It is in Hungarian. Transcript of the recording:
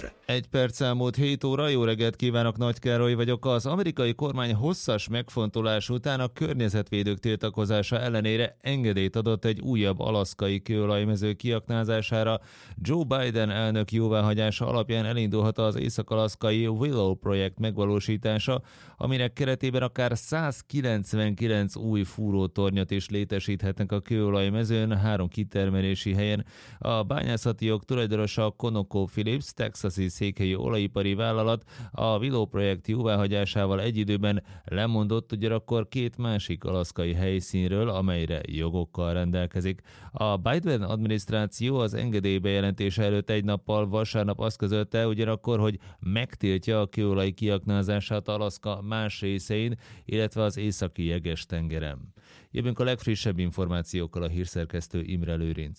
Egy perc elmúlt 7 óra, jó reggelt kívánok, Nagy Károly vagyok. Az amerikai kormány hosszas megfontolás után a környezetvédők tiltakozása ellenére engedélyt adott egy újabb alaszkai kőolajmező kiaknázására. Joe Biden elnök jóváhagyása alapján elindulhat az észak-alaszkai Willow projekt megvalósítása, aminek keretében akár 199 új fúrótornyot is létesíthetnek a kőolajmezőn 3 kitermelési helyen. A bányászati jog tulajdonosa a ConocoPhillips, texasi székhelyű olajipari vállalat a Willow projekt jóváhagyásával egy időben lemondott ugyanakkor 2 másik alaszkai helyszínről, amelyre jogokkal rendelkezik. A Biden adminisztráció az engedély bejelentése előtt egy nappal vasárnap azt közölte ugyanakkor, hogy megtiltja a kőolaj kiaknázását Alaszka más részein, illetve az északi Jeges-tengeren. Jövünk a legfrissebb információkkal, a hírszerkesztő Imre Lőrinc.